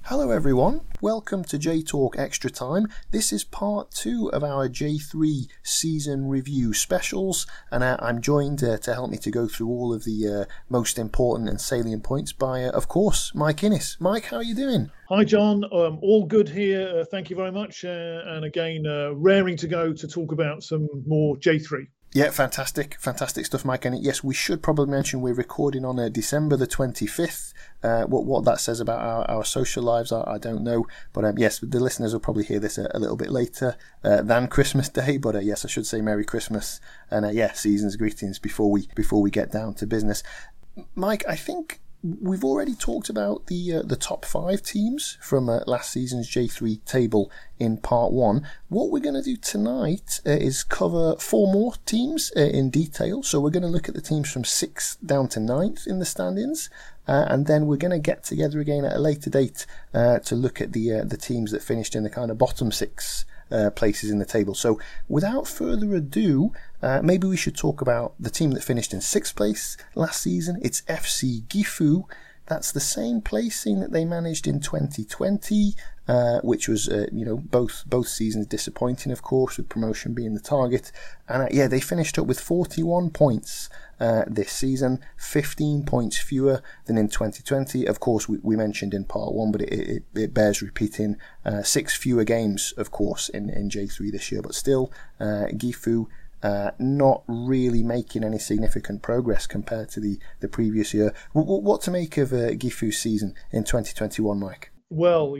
Hello everyone, welcome to J Talk Extra Time. This is part 2 of our J3 season review specials, and I'm joined to help me to go through all of the most important and salient points by, of course, Mike Innes. Mike, how are you doing? Hi John, all good here, thank you very much, and again, raring to go to talk about some more J3. Yeah, fantastic stuff, Mike. And yes, we should probably mention we're recording on December the 25th. What that says about our social lives, I don't know. But yes, the listeners will probably hear this a little bit later than Christmas Day. But yes, I should say Merry Christmas and season's greetings before we get down to business. Mike, I think we've already talked about the top 5 teams from last season's J3 table in part 1. What we're going to do tonight is cover 4 more teams in detail. So we're going to look at the teams from 6th down to 9th in the standings. And then we're going to get together again at a later date to look at the teams that finished in the kind of bottom 6 places in the table. So without further ado, maybe we should talk about the team that finished in 6th place last season. It's FC Gifu. That's the same placing that they managed in 2020, which was, both seasons disappointing, of course, with promotion being the target. And they finished up with 41 points this season, 15 points fewer than in 2020. Of course, we mentioned in part 1, but it bears repeating, 6 fewer games, of course, in J3 this year. But still, Gifu not really making any significant progress compared to the previous year. What to make of Gifu's season in 2021, Mike? Well,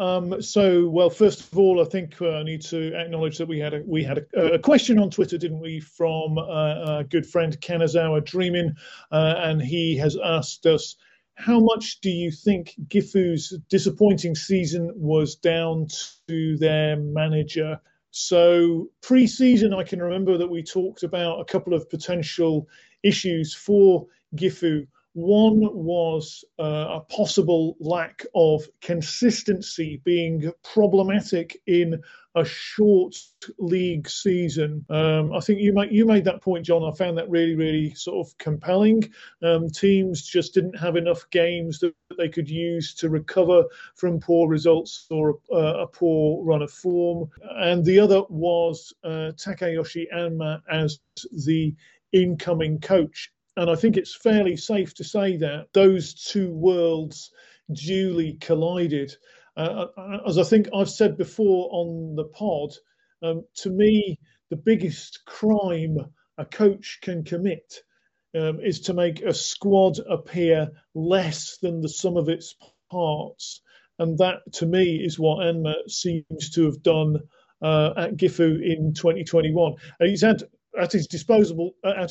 first of all, I think I need to acknowledge that we had a question on Twitter, didn't we, from our good friend Kanazawa Dreaming, and he has asked us, how much do you think Gifu's disappointing season was down to their manager? So pre-season, I can remember that we talked about a couple of potential issues for Gifu. One was a possible lack of consistency being problematic in a short league season. I think you made that point, John. I found that really, really sort of compelling. Teams just didn't have enough games that they could use to recover from poor results or a poor run of form. And the other was Takayoshi Anma as the incoming coach. And I think it's fairly safe to say that those two worlds duly collided. As I think I've said before on the pod, to me, the biggest crime a coach can commit is to make a squad appear less than the sum of its parts. And that, to me, is what Anma seems to have done at Gifu in 2021. And he's had at his disposal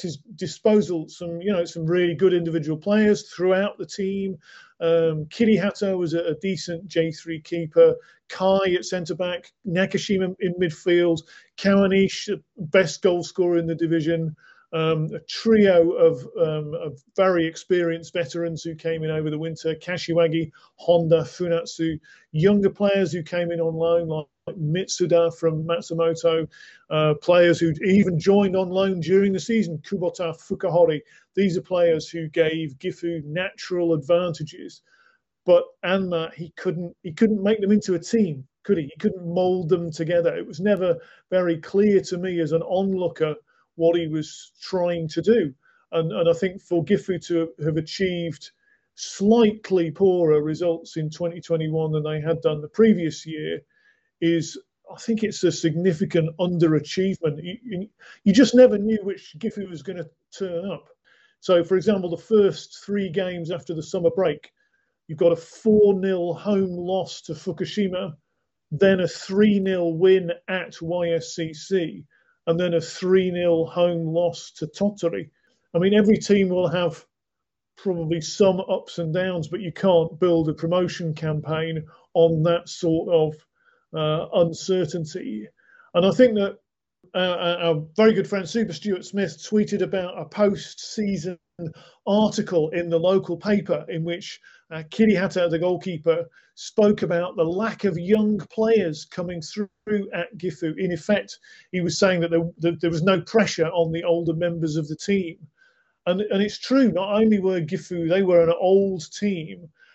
some really good individual players throughout the team. Kirihata was a decent J3 keeper. Kai at centre back, Nakashima in midfield, Kawanishi, best goal scorer in the division. A trio of very experienced veterans who came in over the winter: Kashiwagi, Honda, Funatsu. Younger players who came in on loan, like Mitsuda from Matsumoto, players who'd even joined on loan during the season, Kubota, Fukuhori. These are players who gave Gifu natural advantages, but Anma, he couldn't make them into a team, could he? He couldn't mould them together. It was never very clear to me as an onlooker what he was trying to do. And I think for Gifu to have achieved slightly poorer results in 2021 than they had done the previous year I think it's a significant underachievement. You just never knew which Gifu was going to turn up. So, for example, the first 3 games after the summer break, you've got a 4-0 home loss to Fukushima, then a 3-0 win at YSCC, and then a 3-0 home loss to Tottori. I mean, every team will have probably some ups and downs, but you can't build a promotion campaign on that sort of uncertainty. And I think that our very good friend Super Stuart Smith tweeted about a post-season article in the local paper in which Kirihata, the goalkeeper, spoke about the lack of young players coming through at Gifu. In effect, he was saying that there was no pressure on the older members of the team. And it's true, not only were Gifu, they were an old team,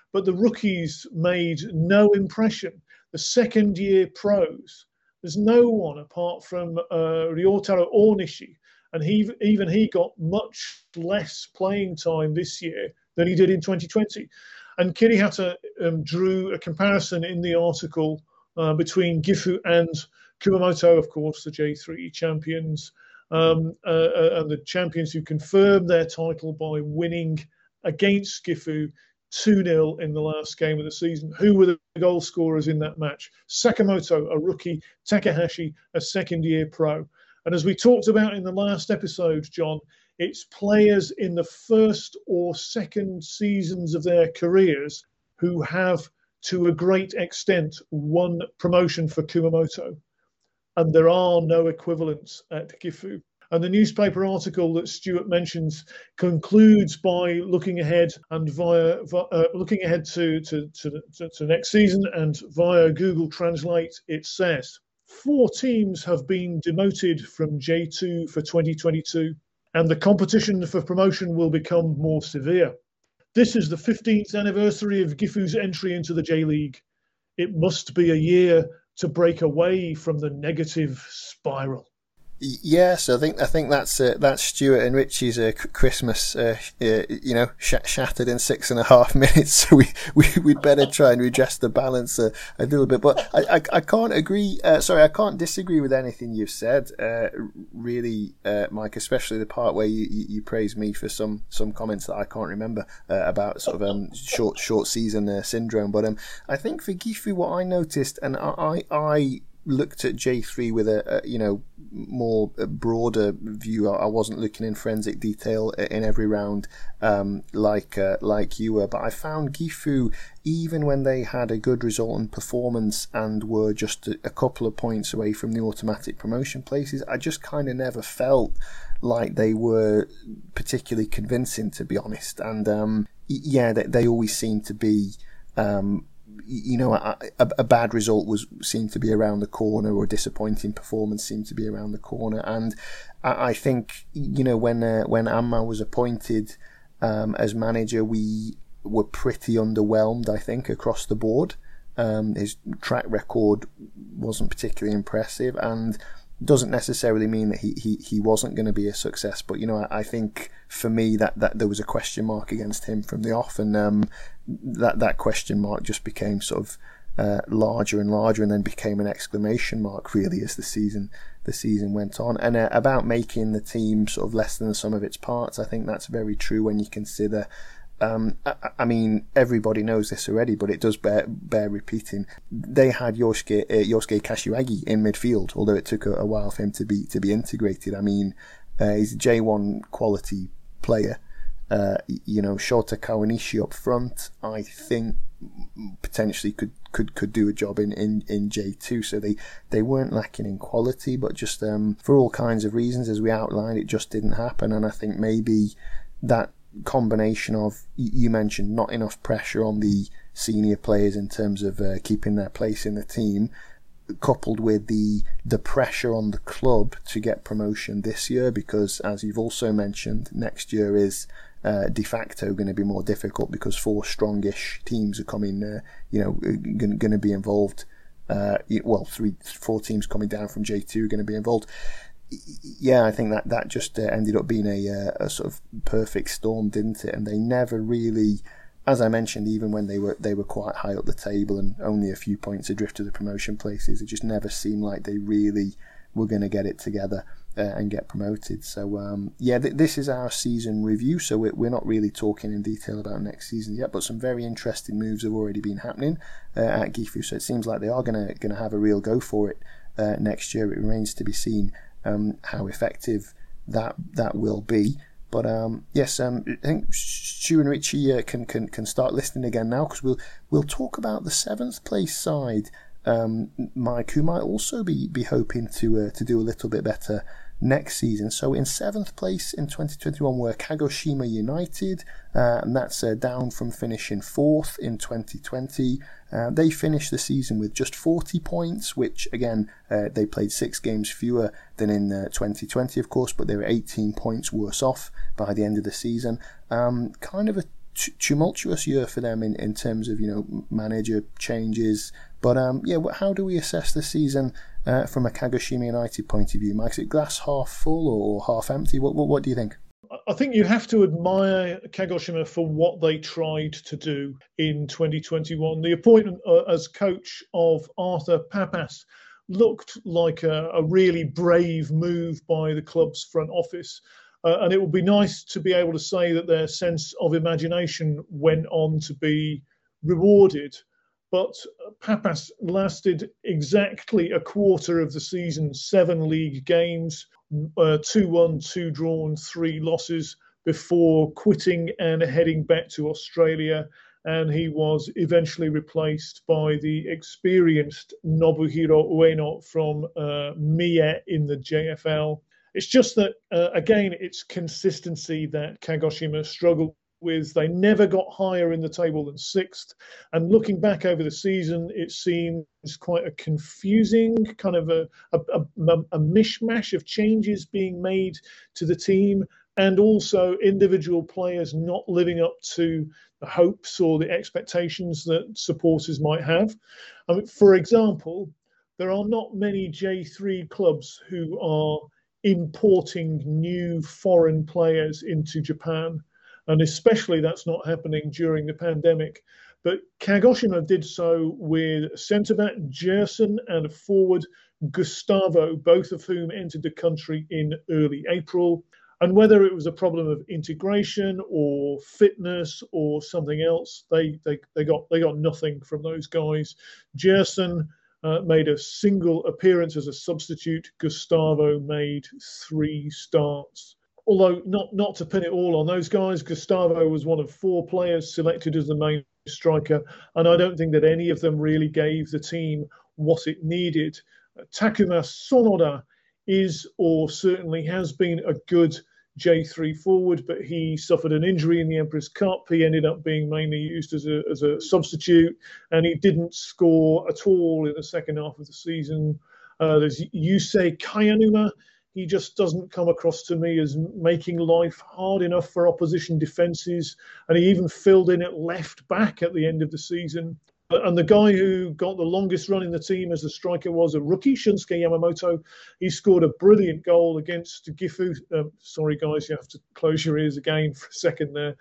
but the rookies made no impression. The second-year pros, there's no one apart from Ryotaro Onishi, and he got much less playing time this year than he did in 2020. And Kirihata drew a comparison in the article between Gifu and Kumamoto, of course, the J3 champions, and the champions who confirmed their title by winning against Gifu 2-0 in the last game of the season. Who were the goal scorers in that match? Sakamoto, a rookie, Takahashi, a second-year pro. And as we talked about in the last episode, John, it's players in the first or second seasons of their careers who have, to a great extent, won promotion for Kumamoto. And there are no equivalents at Gifu. And the newspaper article that Stuart mentions concludes by looking ahead and looking ahead to next season, and via Google Translate, it says 4 teams have been demoted from J2 for 2022, and the competition for promotion will become more severe. This is the 15th anniversary of Gifu's entry into the J-League. It must be a year to break away from the negative spiral. Yes, I think that's Stuart and Richie's Christmas, shattered in 6.5 minutes. So we'd better try and redress the balance a little bit. But I can't agree. I can't disagree with anything you've said. Really, Mike, especially the part where you praise me for some comments that I can't remember about sort of short season syndrome. But I think for Gifu, what I noticed, and I looked at J3 with a more broader view. I wasn't looking in forensic detail in every round like you were, but I found Gifu, even when they had a good result and performance and were just a couple of points away from the automatic promotion places, I just kind of never felt like they were particularly convincing, to be honest. And they always seemed to be a bad result seemed to be around the corner, or a disappointing performance seemed to be around the corner. And I think, when Amma was appointed as manager, we were pretty underwhelmed, I think, across the board. His track record wasn't particularly impressive, and doesn't necessarily mean that he wasn't going to be a success. But I think for me that there was a question mark against him from the off, and that question mark just became sort of larger and larger, and then became an exclamation mark really as the season went on. And about making the team sort of less than the sum of its parts, I think that's very true when you consider. I mean, everybody knows this already, but it does bear repeating. They had Yosuke Kashiwagi in midfield, although it took a while for him to be integrated. I mean, he's a J1 quality player. Shota Kawanishi up front, I think potentially could do a job in J2. So they weren't lacking in quality, but just for all kinds of reasons, as we outlined, it just didn't happen. And I think maybe that combination of, you mentioned, not enough pressure on the senior players in terms of keeping their place in the team, coupled with the pressure on the club to get promotion this year, because as you've also mentioned, next year is de facto going to be more difficult because 4 strongish teams are coming, going to be involved. 4 teams coming down from J2 are going to be involved. Yeah, I think that just ended up being a sort of perfect storm, didn't it? And they never really, as I mentioned, even when they were quite high up the table and only a few points adrift of the promotion places, it just never seemed like they really were going to get it together and get promoted. So this is our season review, so we're not really talking in detail about next season yet, but some very interesting moves have already been happening at Gifu, so it seems like they are going to have a real go for it next year. It remains to be seen how effective that will be. But I think Stu and Richie can start listening again now, because we'll talk about the 7th place side, Mike, who might also be hoping to do a little bit better next season. So in 7th place in 2021 were Kagoshima United, and that's down from finishing 4th in 2020. They finished the season with just 40 points, which again, they played 6 games fewer than in 2020, of course, but they were 18 points worse off by the end of the season. Kind of a tumultuous year for them in terms of manager changes. But how do we assess the season from a Kagoshima United point of view, Mike? Is it glass half full or half empty? What do you think? I think you have to admire Kagoshima for what they tried to do in 2021. The appointment as coach of Arthur Papas looked like a really brave move by the club's front office. And it would be nice to be able to say that their sense of imagination went on to be rewarded. But Papas lasted exactly a quarter of the season, 7 league games, 2-1, 2 drawn, 3 losses before quitting and heading back to Australia. And he was eventually replaced by the experienced Nobuhiro Ueno from Mie in the JFL. It's just that, again, it's consistency that Kagoshima struggled with. They never got higher in the table than 6th. And looking back over the season, it seems quite a confusing kind of a mishmash of changes being made to the team, and also individual players not living up to the hopes or the expectations that supporters might have. I mean, for example, there are not many J3 clubs who are importing new foreign players into Japan. And especially that's not happening during the pandemic. But Kagoshima did so with centre-back Gerson and a forward Gustavo, both of whom entered the country in early April. And whether it was a problem of integration or fitness or something else, they got nothing from those guys. Gerson made a single appearance as a substitute. Gustavo made 3 starts. Although not to pin it all on those guys, Gustavo was one of 4 players selected as the main striker, and I don't think that any of them really gave the team what it needed. Takuma Sonoda is, or certainly has been, a good J3 forward, but he suffered an injury in the Emperor's Cup. He ended up being mainly used as a substitute, and he didn't score at all in the second half of the season. There's Yusei Kayanuma. He just doesn't come across to me as making life hard enough for opposition defences, and he even filled in at left back at the end of the season. And the guy who got the longest run in the team as a striker was a rookie, Shunsuke Yamamoto. He scored a brilliant goal against Gifu. Sorry, guys, you have to close your ears again for a second there.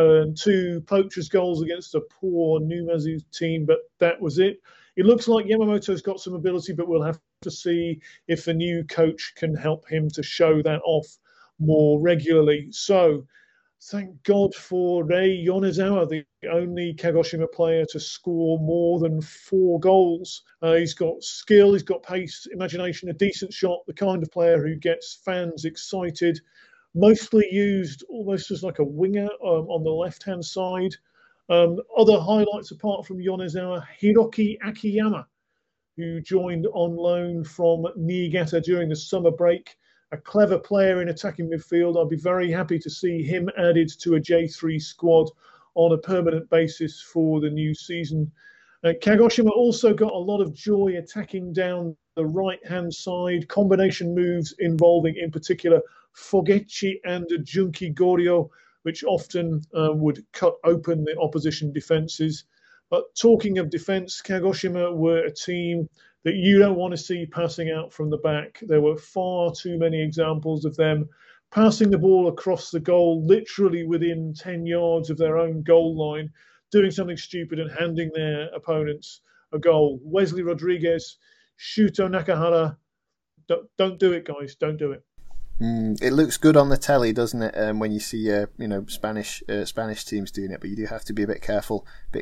2 poachers' goals against a poor Numazu team, but that was it. It looks like Yamamoto's got some ability, but we'll have to see if the new coach can help him to show that off more regularly. So, thank God for Rei Yonezawa, the only Kagoshima player to score more than 4 goals. He's got skill, he's got pace, imagination, a decent shot, the kind of player who gets fans excited, mostly used almost as like a winger on the left-hand side. Other highlights apart from Yonezawa, Hiroki Akiyama, who joined on loan from Niigata during the summer break. A clever player in attacking midfield. I'd be very happy to see him added to a J3 squad on a permanent basis for the new season. Kagoshima also got a lot of joy attacking down the right-hand side, combination moves involving, in particular, Fogechi and Junki Goryo, which often would cut open the opposition defences. But talking of defence, Kagoshima were a team that you don't want to see passing out from the back. There were far too many examples of them passing the ball across the goal, literally within 10 yards of their own goal line, doing something stupid and handing their opponents a goal. Wesley Rodriguez, Shuto Nakahara, don't do it, guys. Don't do it. It looks good on the telly, doesn't it? When you see Spanish teams doing it, but you do have to be a bit careful in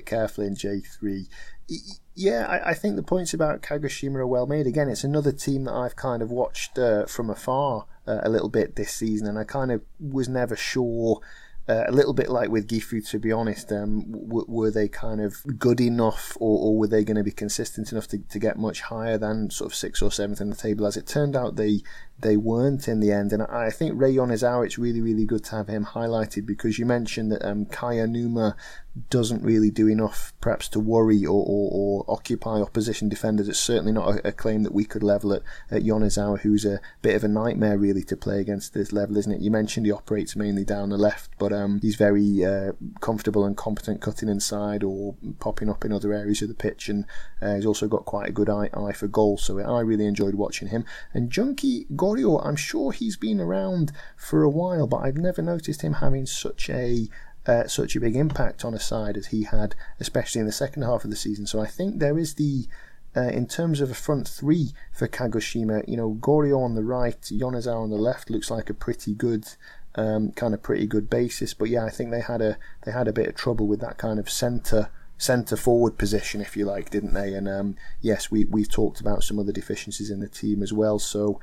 J3. Yeah, I think the points about Kagoshima are well made. Again, it's another team that I've kind of watched from afar a little bit this season, and I kind of was never sure. A little bit like with Gifu, to be honest, were they kind of good enough, or were they going to be consistent enough to get much higher than sort of 6th or 7th in the table? As it turned out, they they weren't in the end. And I think Ray Yonezawa, it's really, really good to have him highlighted, because you mentioned that Kaya Numa doesn't really do enough perhaps to worry or occupy opposition defenders. It's certainly not a claim that we could level at Yonezawa, who's a bit of a nightmare really to play against this level, isn't it? You mentioned he operates mainly down the left, but he's very comfortable and competent cutting inside or popping up in other areas of the pitch, and he's also got quite a good eye for goal, so I really enjoyed watching him. And Junkie Gorio, I'm sure he's been around for a while, but I've never noticed him having such a big impact on a side as he had, especially in the second half of the season. So I think there is in terms of a front three for Kagoshima, Gorio on the right, Yonezawa on the left looks like a pretty good basis. But yeah, I think they had a bit of trouble with that kind of centre forward position, if you like, didn't they? And yes, we've talked about some other deficiencies in the team as well. So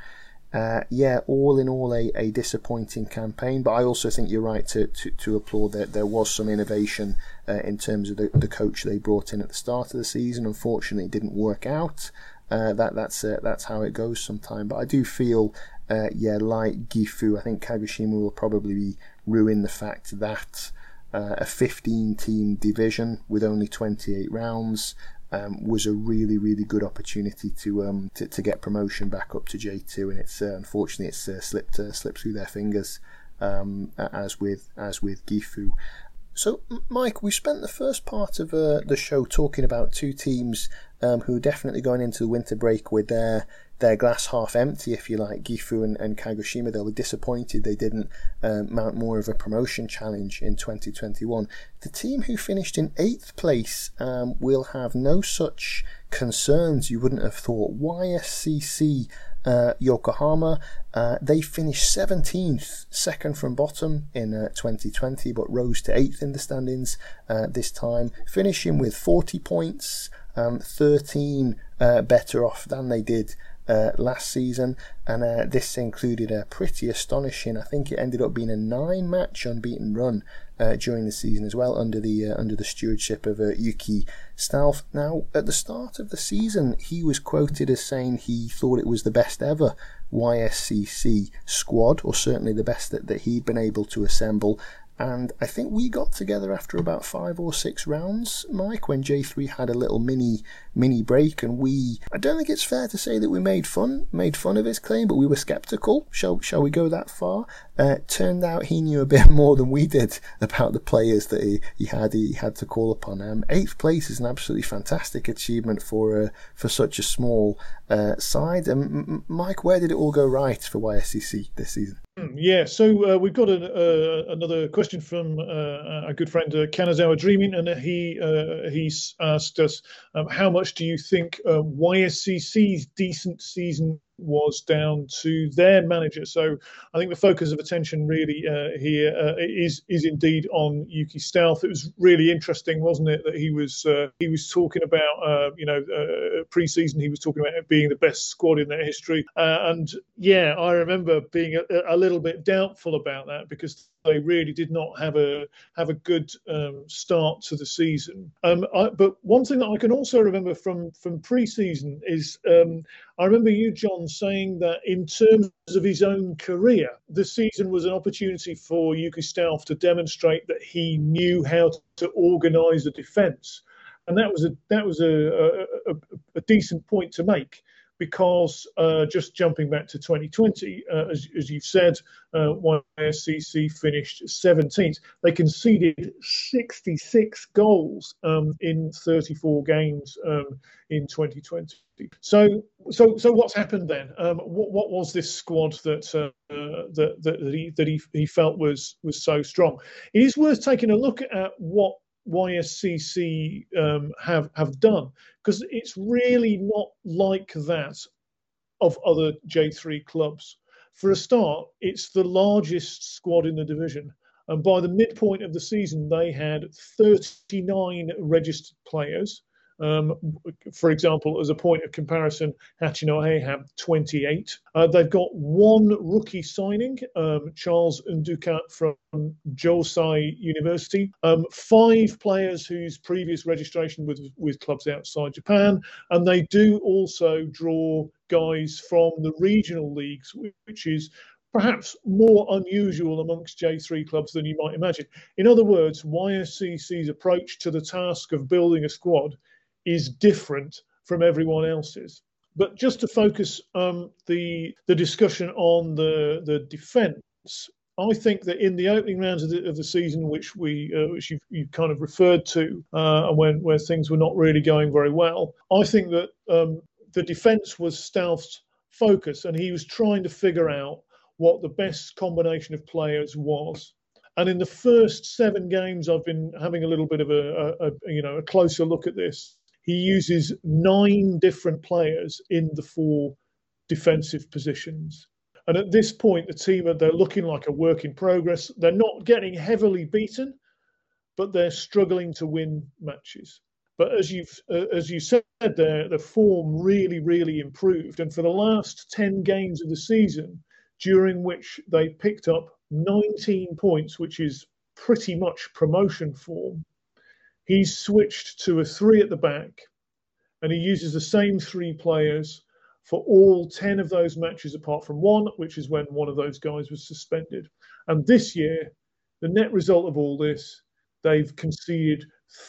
all in all, a disappointing campaign, but I also think you're right to applaud that there was some innovation in terms of the coach they brought in at the start of the season. Unfortunately, it didn't work out. That's how it goes sometimes. But I do feel, like Gifu, I think Kagoshima will probably be ruin the fact that a 15-team division with only 28 rounds was a really, really good opportunity to get promotion back up to J2, and it's unfortunately slipped through their fingers, as with Gifu. So, Mike, we spent the first part of the show talking about two teams who are definitely going into the winter break with their glass half empty, if you like. Gifu and Kagoshima, they were disappointed they didn't mount more of a promotion challenge in 2021. The team who finished in 8th place will have no such concerns, you wouldn't have thought. YSCC Yokohama, they finished 17th, second from bottom in 2020, but rose to 8th in the standings this time, finishing with 40 points, 13 better off than they did last season, and this included a pretty astonishing, I think it ended up being a 9-match unbeaten run during the season as well, under the stewardship of Yuki Stalf. Now, at the start of the season, he was quoted as saying he thought it was the best ever YSCC squad, or certainly the best that he'd been able to assemble. And I think we got together after about 5 or 6 rounds, Mike, when J3 had a little mini break, and I don't think it's fair to say that we made fun of his claim, but we were sceptical. Shall we go that far? Turned out he knew a bit more than we did about the players that he had to call upon. 8th place is an absolutely fantastic achievement for such a small side. Mike, where did it all go right for YSCC this season? Yeah, so we've got another question from our good friend Kanazawa Dreaming, and he's asked us, how much do you think YSCC's decent season was down to their manager? So I think the focus of attention really here is indeed on Yuki Stalf. It was really interesting, wasn't it, that he was talking about pre-season, he was talking about it being the best squad in their history, and yeah, I remember being a little bit doubtful about that, because they really did not have a good start to the season. But one thing that I can also remember from pre-season is I remember you, John, saying that in terms of his own career, the season was an opportunity for Yuki Stalf to demonstrate that he knew how to organise a defence, and that was a decent point to make. Because just jumping back to 2020, as you've said, YSCC finished 17th. They conceded 66 goals in 34 games in 2020. So what's happened then? What was this squad that he felt was so strong? It is worth taking a look at what YSCC have done, because it's really not like that of other J3 clubs. For a start, it's the largest squad in the division, and by the midpoint of the season they had 39 registered players. For example, as a point of comparison, Hachinohe have 28. They've got one rookie signing, Charles Nduka from Josai University. 5 players whose previous registration with clubs outside Japan. And they do also draw guys from the regional leagues, which is perhaps more unusual amongst J3 clubs than you might imagine. In other words, YSCC's approach to the task of building a squad is different from everyone else's. But just to focus the discussion on the defence, I think that in the opening rounds of the season, which you kind of referred to, where things were not really going very well, I think that the defence was Stauff's focus, and he was trying to figure out what the best combination of players was. And in the first 7 games, I've been having a little bit of a closer look at this. He uses 9 different players in the 4 defensive positions. And at this point, the team, they're looking like a work in progress. They're not getting heavily beaten, but they're struggling to win matches. But as you said there, the form really, really improved. And for the last 10 games of the season, during which they picked up 19 points, which is pretty much promotion form, he's switched to a 3 at the back, and he uses the same 3 players for all 10 of those matches apart from 1, which is when one of those guys was suspended. And this year, the net result of all this, they've conceded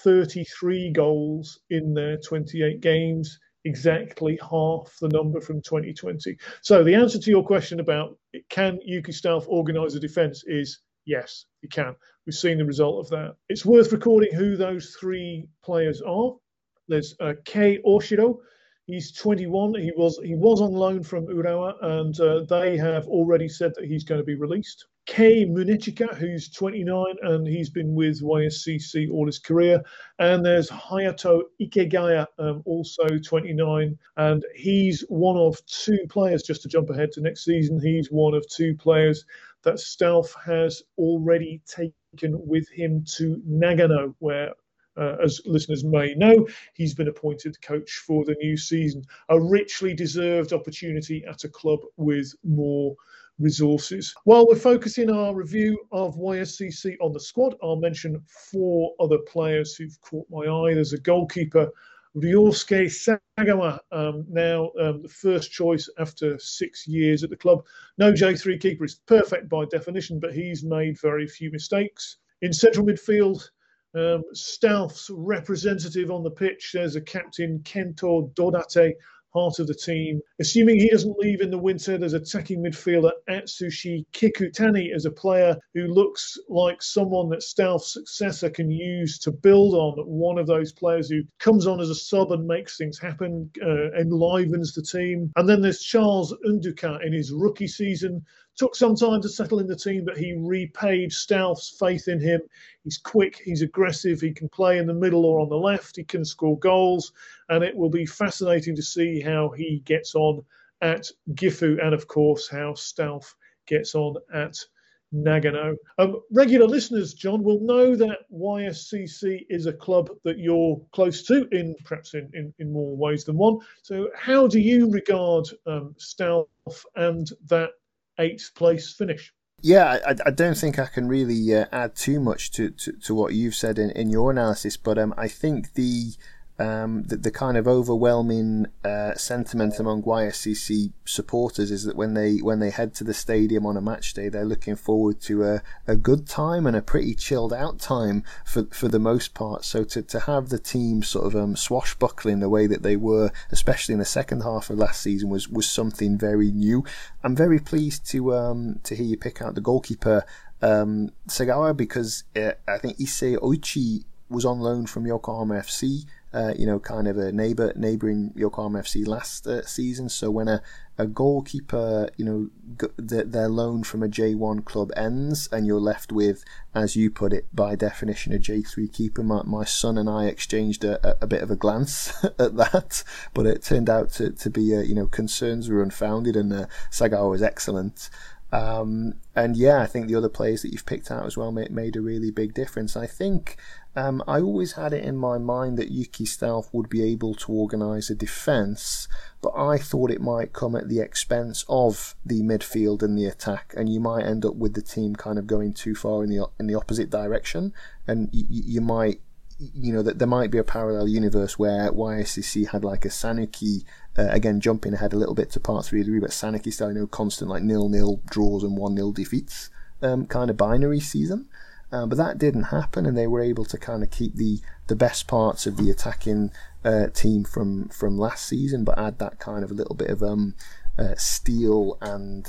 33 goals in their 28 games, exactly half the number from 2020. So the answer to your question about can Yuki Stauff organise a defence is yes, he can. We've seen the result of that. It's worth recording who those 3 players are. There's Kei Oshiro. He's 21. He was on loan from Urawa, and they have already said that he's going to be released. Kei Munechika, who's 29, and he's been with YSCC all his career. And there's Hayato Ikegaya, also 29, and he's one of 2 players, just to jump ahead to next season, he's one of 2 players that Stauff has already taken with him to Nagano, where as listeners may know, he's been appointed coach for the new season. A richly deserved opportunity at a club with more resources. While we're focusing our review of YSCC on the squad, I'll mention 4 other players who've caught my eye. There's a goalkeeper, Ryosuke Sagawa, now the first choice after 6 years at the club. No J3 keeper is perfect by definition, but he's made very few mistakes. In central midfield, Stauff's representative on the pitch, there's a captain, Kento Dodate, heart of the team. Assuming he doesn't leave in the winter, there's attacking midfielder Atsushi Kikutani as a player who looks like someone that Stauff's successor can use to build on. One of those players who comes on as a sub and makes things happen, enlivens the team. And then there's Charles Unduka in his rookie season. Took some time to settle in the team, but he repaid Stauff's faith in him. He's quick, he's aggressive, he can play in the middle or on the left, he can score goals, and it will be fascinating to see how he gets on at Gifu and, of course, how Stauff gets on at Nagano. Regular listeners, John, will know that YSCC is a club that you're close to, perhaps in more ways than one. So how do you regard Stauff and that 8th place finish? Yeah, I don't think I can really add too much to what you've said in your analysis, but I think the kind of overwhelming sentiment among YSCC supporters is that when they head to the stadium on a match day, they're looking forward to a good time and a pretty chilled out time for the most part. So to have the team sort of swashbuckling the way that they were, especially in the second half of last season, was something very new. I'm very pleased to hear you pick out the goalkeeper Sagawa, because I think Issei Oichi was on loan from Yokohama FC, kind of a neighbouring Yokohama FC last season. So when a goalkeeper, their loan from a J1 club ends, and you're left with, as you put it, by definition, a J3 keeper, my son and I exchanged a bit of a glance at that, but it turned out to be, concerns were unfounded, and Sagawa was excellent. And yeah, I think the other players that you've picked out as well made a really big difference. I think I always had it in my mind that Yuki Stauff would be able to organise a defence, but I thought it might come at the expense of the midfield and the attack, and you might end up with the team kind of going too far in the opposite direction, and you might that there might be a parallel universe where YSCC had like a Sanuki, again jumping ahead a little bit to part 3 of the reboot, Sanuki style, constant like 0-0 draws and 1-0 defeats, kind of binary season. But that didn't happen, and they were able to kind of keep the best parts of the attacking team from last season, but add that kind of a little bit of steel and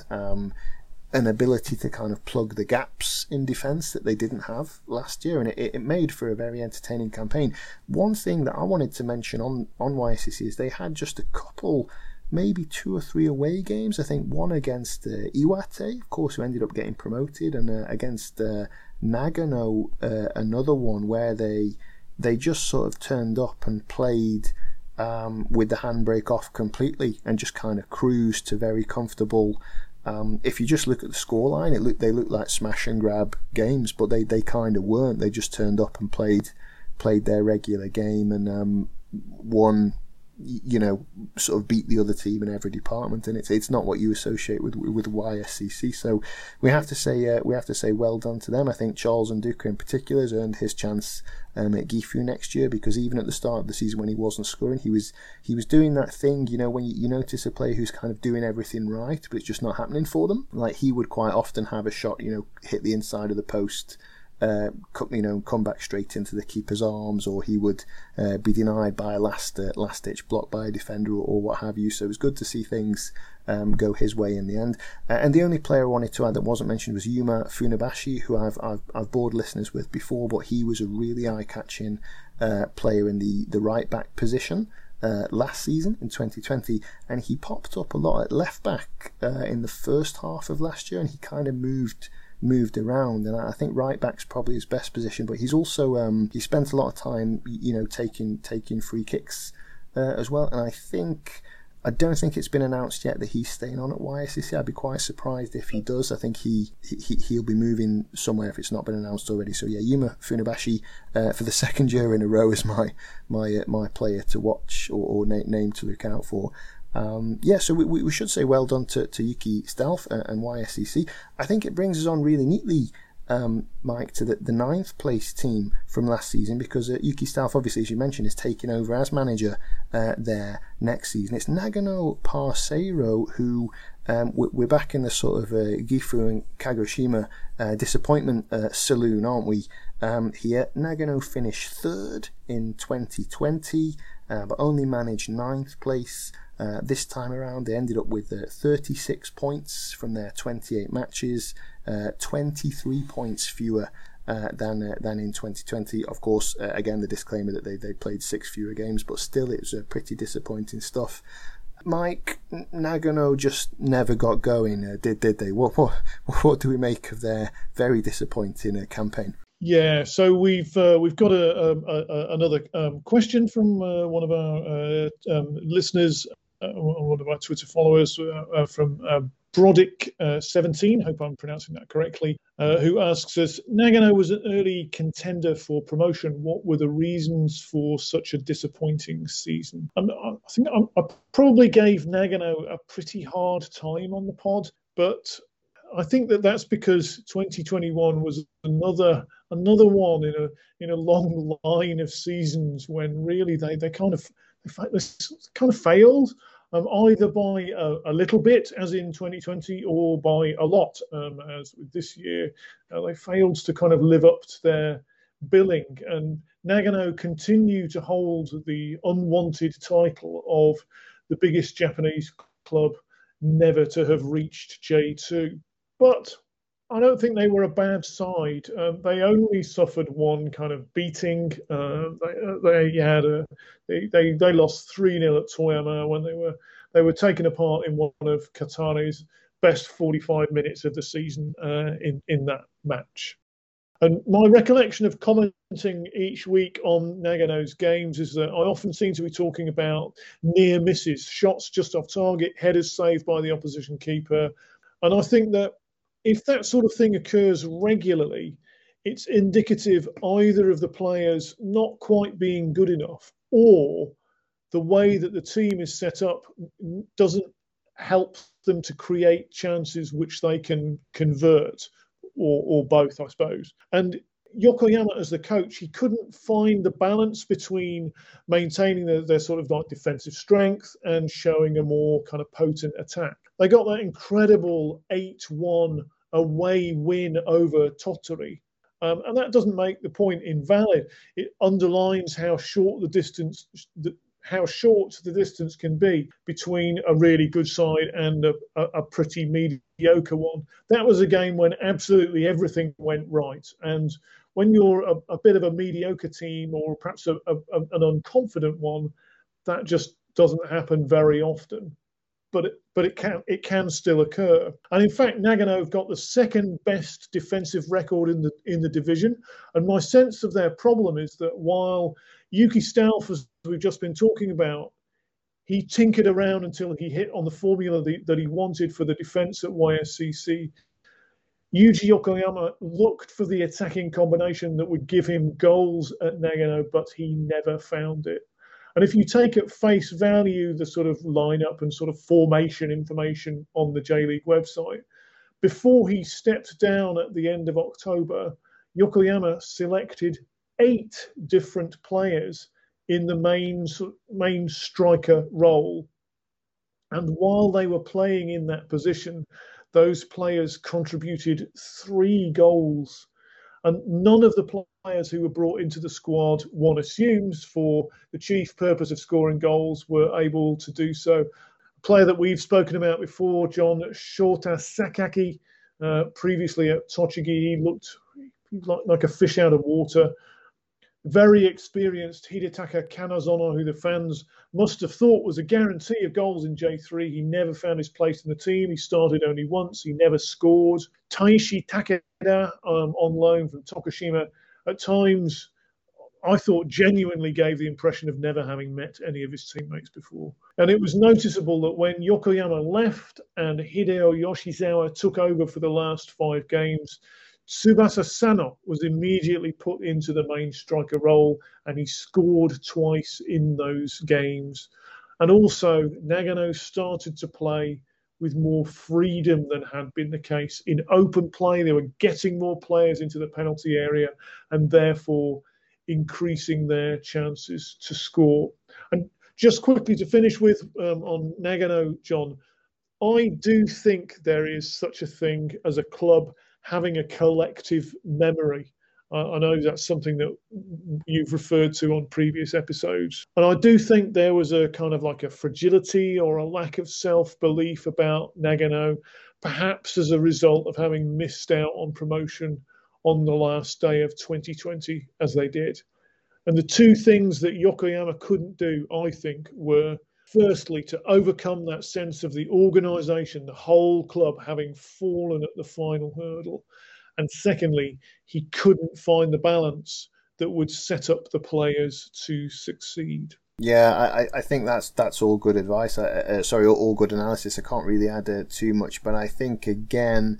an ability to kind of plug the gaps in defence that they didn't have last year, and it made for a very entertaining campaign. One thing that I wanted to mention on YSCC is they had just a couple, maybe 2 or 3 away games. I think one against Iwate, of course, who ended up getting promoted, and against Nagano, another one where they just sort of turned up and played with the handbrake off completely and just kind of cruised to very comfortable. If you just look at the scoreline, they look like smash and grab games, but they kind of weren't. They just turned up and played their regular game and won. Sort of beat the other team in every department, and it's not what you associate with YSCC. So we have to say well done to them. I think Charles Nduka in particular has earned his chance at Gifu next year, because even at the start of the season when he wasn't scoring, he was doing that thing, when you notice a player who's kind of doing everything right but it's just not happening for them. Like, he would quite often have a shot, hit the inside of the post, come back straight into the keeper's arms, or he would be denied by a last ditch block by a defender or what have you. So it was good to see things go his way in the end. And the only player I wanted to add that wasn't mentioned was Yuma Funabashi, who I've bored listeners with before, but he was a really eye-catching player in the right back position last season in 2020, and he popped up a lot at left back in the first half of last year, and he kind of moved around, and I think right back's probably his best position, but he's also he spent a lot of time taking free kicks as well, and I don't think it's been announced yet that he's staying on at YSCC. I'd be quite surprised if he does. I think he'll be moving somewhere if it's not been announced already. So yeah, Yuma Funabashi for the second year in a row is my player to watch or name to look out for. So we should say well done to Yuki Stalf and YSCC. I think it brings us on really neatly, Mike, to the 9th place team from last season, because Yuki Stalf, obviously, as you mentioned, is taking over as manager there next season. It's Nagano Parceiro who we're back in the sort of Gifu and Kagoshima disappointment saloon, aren't we? Here, Nagano finished 3rd in 2020, but only managed 9th place. This time around, they ended up with 36 points from their 28 matches, 23 points fewer than in 2020. Of course, again, the disclaimer that they played 6 fewer games, but still, it was pretty disappointing stuff. Mike, Nagano just never got going, did they? What do we make of their very disappointing campaign? Yeah, so we've got another question from one of our listeners, one of our Twitter followers, from Brodick17, hope I'm pronouncing that correctly, who asks us, Nagano was an early contender for promotion. What were the reasons for such a disappointing season? I think I probably gave Nagano a pretty hard time on the pod, but I think that's because 2021 was another one in a long line of seasons when really they kind of failed, either by a little bit, as in 2020, or by a lot, as with this year. They failed to kind of live up to their billing, and Nagano continue to hold the unwanted title of the biggest Japanese club never to have reached J2. But I don't think they were a bad side. They only suffered one kind of beating. They lost 3-0 at Toyama when they were taken apart in one of Katane's best 45 minutes of the season in that match. And my recollection of commenting each week on Nagano's games is that I often seem to be talking about near misses, shots just off target, headers saved by the opposition keeper. And I think that if that sort of thing occurs regularly, it's indicative either of the players not quite being good enough, or the way that the team is set up doesn't help them to create chances which they can convert, or both, I suppose. And Yokoyama, as the coach, he couldn't find the balance between maintaining their sort of like defensive strength and showing a more kind of potent attack. They got that incredible 8-1 away win over Tottori. And that doesn't make the point invalid. It underlines how short the distance can be between a really good side and a pretty mediocre one. That was a game when absolutely everything went right. And when you're a bit of a mediocre team, or perhaps an unconfident one, that just doesn't happen very often. But it can still occur. And in fact, Nagano have got the second best defensive record in the division. And my sense of their problem is that while Yuki Stauf, as we've just been talking about, he tinkered around until he hit on the formula that he wanted for the defense at YSCC. Yuji Yokoyama looked for the attacking combination that would give him goals at Nagano, but he never found it. And if you take at face value the sort of lineup and sort of formation information on the J-League website, before he stepped down at the end of October, Yokoyama selected 8 different players in the main striker role. And while they were playing in that position, those players contributed 3 goals. And none of the players who were brought into the squad, one assumes, for the chief purpose of scoring goals, were able to do so. A player that we've spoken about before, John, Shota Sakaki, previously at Tochigi, he looked like a fish out of water. Very experienced Hidetaka Kanazono, who the fans must have thought was a guarantee of goals in J3. He never found his place in the team. He started only once. He never scored. Taishi Takeda, on loan from Tokushima, at times I thought genuinely gave the impression of never having met any of his teammates before. And it was noticeable that when Yokoyama left and Hideo Yoshizawa took over for the last 5 games, Tsubasa Sano was immediately put into the main striker role, and he scored twice in those games. And also, Nagano started to play with more freedom than had been the case. In open play, they were getting more players into the penalty area and therefore increasing their chances to score. And just quickly to finish with on Nagano, John, I do think there is such a thing as a club having a collective memory. I know that's something that you've referred to on previous episodes. And I do think there was a kind of like a fragility or a lack of self-belief about Nagano, perhaps as a result of having missed out on promotion on the last day of 2020, as they did. And the 2 things that Yokoyama couldn't do, I think, were firstly, to overcome that sense of the organisation, the whole club having fallen at the final hurdle. And secondly, he couldn't find the balance that would set up the players to succeed. Yeah, I think that's all good advice. All good analysis. I can't really add too much, but I think, again,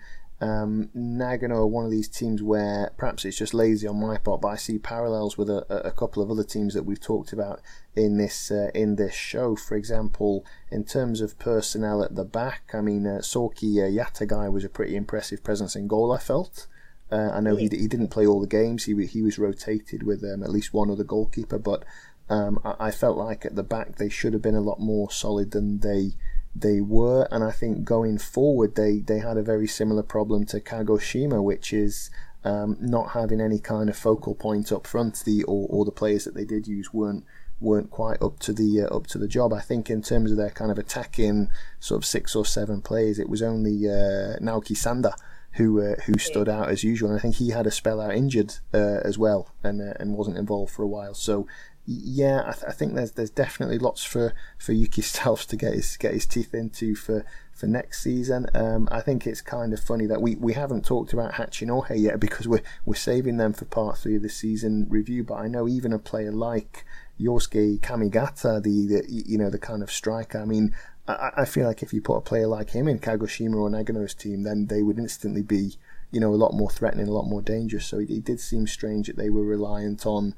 Nagano are one of these teams where perhaps it's just lazy on my part, but I see parallels with a couple of other teams that we've talked about in this show. For example, in terms of personnel at the back, I mean, Soki Yatagai was a pretty impressive presence in goal, I felt. I know he didn't play all the games. He was rotated with at least one other goalkeeper, but I felt like at the back they should have been a lot more solid than they were, and I think going forward they had a very similar problem to Kagoshima, which is not having any kind of focal point up front. Or the players that they did use weren't quite up to the job. I think in terms of their kind of attacking sort of 6 or 7 players, it was only Naoki Sanda who stood out as usual, and I think he had a spell out injured as well and wasn't involved for a while. So yeah, I think there's definitely lots for Yuki Stauf to get his teeth into for next season. I think it's kind of funny that we haven't talked about Hachinohe yet because we're saving them for part 3 of the season review. But I know even a player like Yosuke Kamigata, the kind of striker. I mean, I feel like if you put a player like him in Kagoshima or Nagano's team, then they would instantly be a lot more threatening, a lot more dangerous. So it did seem strange that they were reliant on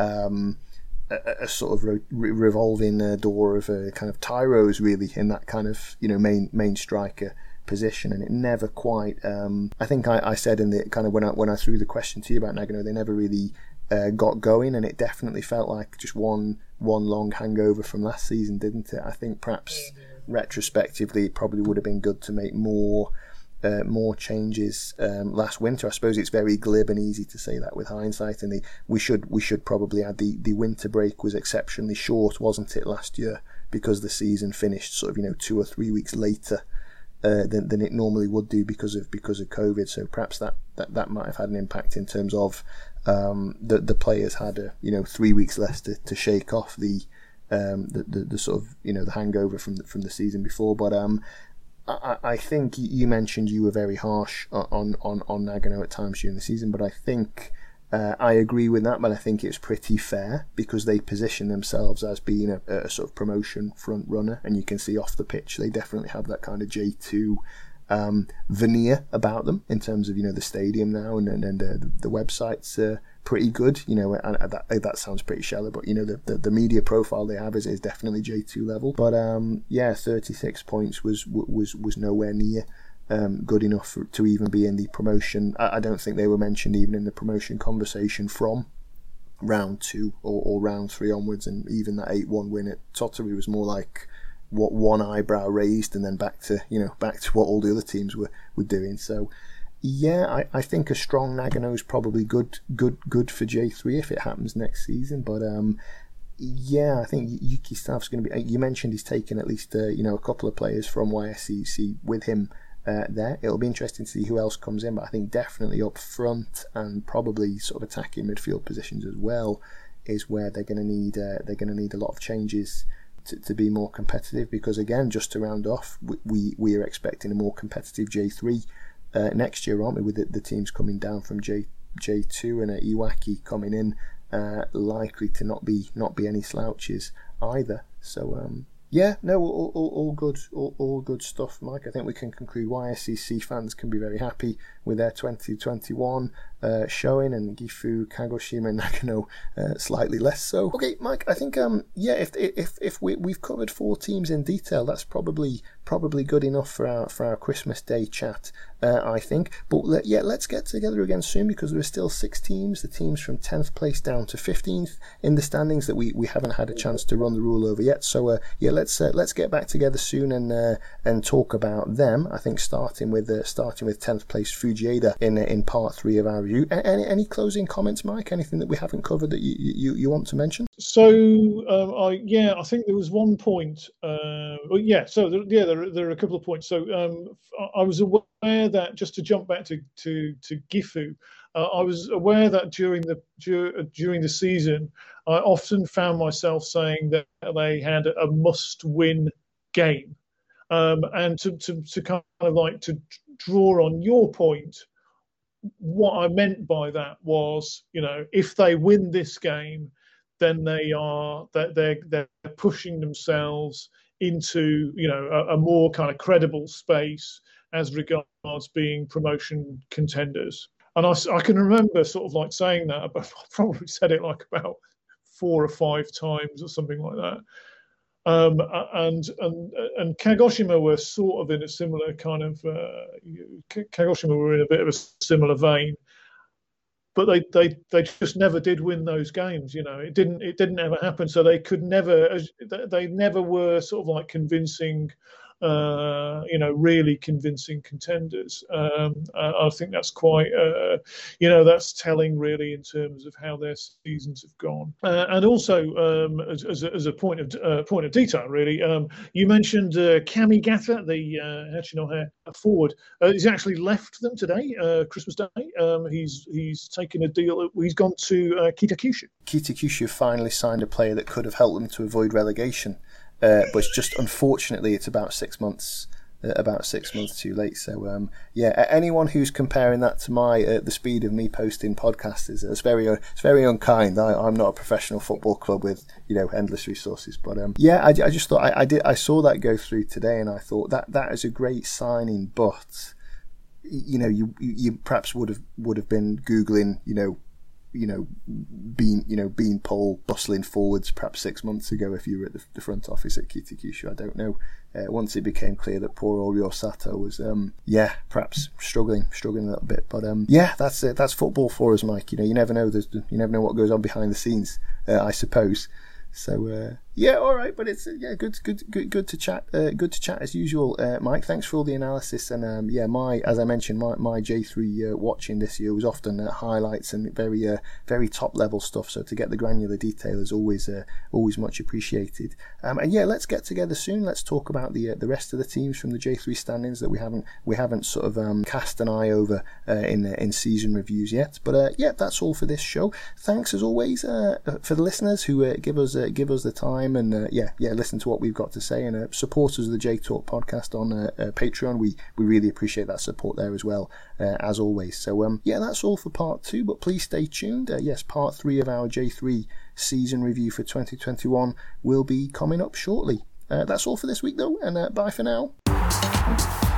a sort of revolving door of kind of tyros really in that kind of main striker position, and it never quite. I think I said in the kind of when I threw the question to you about Nagano, they never really got going, and it definitely felt like just one long hangover from last season, didn't it? I think perhaps retrospectively it probably would have been good to make more changes last winter. I suppose it's very glib and easy to say that with hindsight, and we should probably add the winter break was exceptionally short, wasn't it, last year, because the season finished sort of 2 or 3 weeks later than it normally would do because of COVID. So perhaps that might have had an impact in terms of the players had 3 weeks less to shake off the sort of the hangover from the season before. But I think you mentioned you were very harsh on Nagano at times during the season, but I think I agree with that. But I think it's pretty fair because they position themselves as being a sort of promotion front runner, and you can see off the pitch they definitely have that kind of J2 veneer about them in terms of the stadium now, and the website's pretty good. And that sounds pretty shallow, but the media profile they have is definitely J2 level. But 36 points was nowhere near good enough to even be in the promotion. I don't think they were mentioned even in the promotion conversation from round 2 or round 3 onwards, and even that 8-1 win at Tottery was more like what one eyebrow raised and then back to what all the other teams were doing. So yeah, I think a strong Nagano is probably good for J3 if it happens next season. But I think Yuki Staff's going to be. You mentioned he's taken at least a couple of players from YSCC with him there. It'll be interesting to see who else comes in, but I think definitely up front and probably sort of attacking midfield positions as well is where they're going to need a lot of changes to be more competitive, because again, just to round off, we are expecting a more competitive J3 next year, aren't we, with the teams coming down from J2 and Iwaki coming in, likely to not be any slouches either. So all good stuff, Mike. I think we can conclude YSCC fans can be very happy with their 2021 showing, and Gifu, Kagoshima, and Nagano slightly less so. Okay, Mike, I think if we've covered 4 teams in detail, that's probably good enough for our Christmas Day chat, I think. But let's get together again soon, because there are still 6 teams, the teams from 10th place down to 15th in the standings that we haven't had a chance to run the rule over yet. So let's get back together soon and talk about them. I think starting with 10th place Fujieda in part 3 of our review. Any closing comments, Mike? Anything that we haven't covered that you want to mention? So I think there was one point. There are a couple of points. So I was aware that, just to jump back to Gifu, I was aware that during the season, I often found myself saying that they had a must-win game, and to kind of like to draw on your point. What I meant by that was, if they win this game, then they're pushing themselves into a more kind of credible space as regards being promotion contenders. And I can remember sort of like saying that, but I probably said it like about 4 or 5 times or something like that. And Kagoshima were sort of in a similar kind of Kagoshima were in a bit of a similar vein, but they just never did win those games. It didn't ever happen. So they never were sort of like convincing, really convincing contenders. I think that's quite, that's telling really in terms of how their seasons have gone. And also, as a point of detail, really, you mentioned Kamigata, the Hachinohe forward. He's actually left them today, Christmas Day. He's taken a deal. He's gone to Kitakyushu. Kitakyushu finally signed a player that could have helped them to avoid relegation. But it's just, unfortunately, it's about 6 months too late. So anyone who's comparing that to the speed of me posting podcasts it's very unkind. I'm not a professional football club with endless resources, but I just thought I saw that go through today, and I thought that is a great signing, but you perhaps would have been googling being pole bustling forwards perhaps 6 months ago if you were at the front office at Kita Kyushu. I don't know. Once it became clear that poor old Ryo Sato was, perhaps struggling a little bit. But that's it. That's football for us, Mike. You never know. You never know what goes on behind the scenes, I suppose. So all right, but it's good to chat. Good to chat as usual, Mike. Thanks for all the analysis, and as I mentioned, my J3 watching this year was often highlights and very top level stuff. So to get the granular detail is always much appreciated. Let's get together soon. Let's talk about the rest of the teams from the J3 standings that we haven't sort of cast an eye over in season reviews yet. But that's all for this show. Thanks as always for the listeners who give us the time and listen to what we've got to say, and supporters of the J Talk podcast on Patreon. We really appreciate that support there as well, as always. So that's all for part 2, but please stay tuned. Part 3 of our J3 season review for 2021 will be coming up shortly. That's all for this week though, and bye for now.